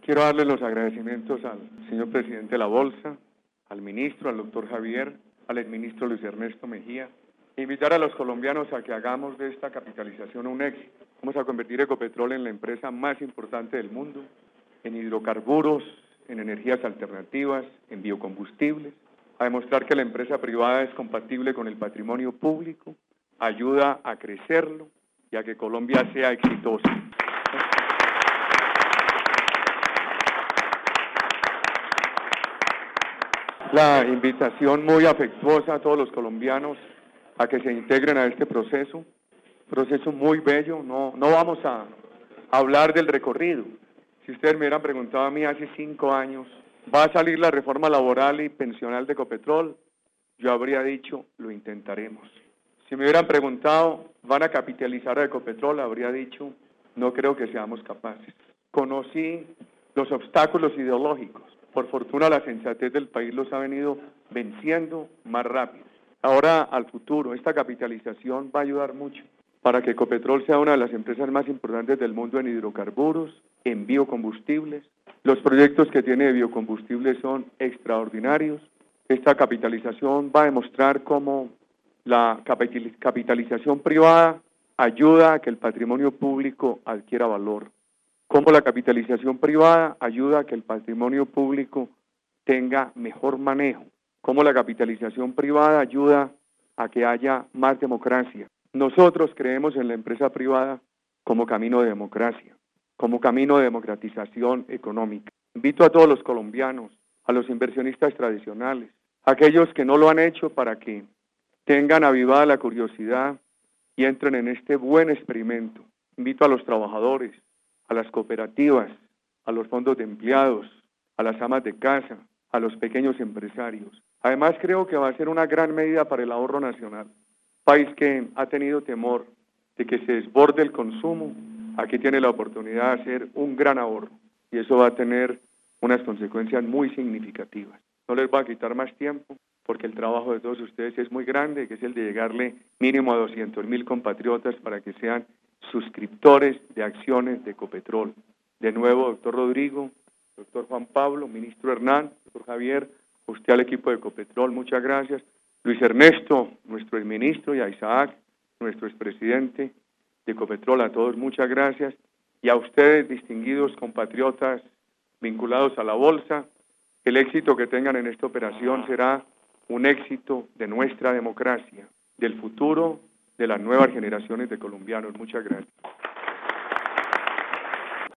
Quiero darle los agradecimientos al señor presidente de la Bolsa, al ministro, al doctor Javier, al exministro Luis Ernesto Mejía. Invitar a los colombianos a que hagamos de esta capitalización un éxito. Vamos a convertir Ecopetrol en la empresa más importante del mundo, en hidrocarburos, en energías alternativas, en biocombustibles, a demostrar que la empresa privada es compatible con el patrimonio público, ayuda a crecerlo y a que Colombia sea exitosa. La invitación muy afectuosa a todos los colombianos a que se integren a este proceso muy bello. No vamos a hablar del recorrido. Si ustedes me hubieran preguntado a mí hace 5 años, ¿va a salir la reforma laboral y pensional de Ecopetrol? Yo habría dicho, lo intentaremos. Si me hubieran preguntado, ¿van a capitalizar a Ecopetrol? Habría dicho, no creo que seamos capaces. Conocí los obstáculos ideológicos. Por fortuna la sensatez del país los ha venido venciendo más rápido. Ahora al futuro, esta capitalización va a ayudar mucho para que Ecopetrol sea una de las empresas más importantes del mundo en hidrocarburos, en biocombustibles. Los proyectos que tiene de biocombustibles son extraordinarios. Esta capitalización va a demostrar cómo la capitalización privada ayuda a que el patrimonio público adquiera valor. Cómo la capitalización privada ayuda a que el patrimonio público tenga mejor manejo. Cómo la capitalización privada ayuda a que haya más democracia. Nosotros creemos en la empresa privada como camino de democracia, como camino de democratización económica. Invito a todos los colombianos, a los inversionistas tradicionales, a aquellos que no lo han hecho para que tengan avivada la curiosidad y entren en este buen experimento. Invito a los trabajadores, a las cooperativas, a los fondos de empleados, a las amas de casa, a los pequeños empresarios. Además, creo que va a ser una gran medida para el ahorro nacional. País que ha tenido temor de que se desborde el consumo, aquí tiene la oportunidad de hacer un gran ahorro y eso va a tener unas consecuencias muy significativas. No les voy a quitar más tiempo porque el trabajo de todos ustedes es muy grande, que es el de llegarle mínimo a 200,000 compatriotas para que sean suscriptores de acciones de Ecopetrol. De nuevo, doctor Rodrigo, doctor Juan Pablo, ministro Hernán, doctor Javier, usted al equipo de Ecopetrol, muchas gracias. Luis Ernesto, nuestro exministro, y a Isaac, nuestro expresidente de Ecopetrol, a todos muchas gracias. Y a ustedes, distinguidos compatriotas vinculados a la bolsa, el éxito que tengan en esta operación será un éxito de nuestra democracia, del futuro de las nuevas generaciones de colombianos. Muchas gracias.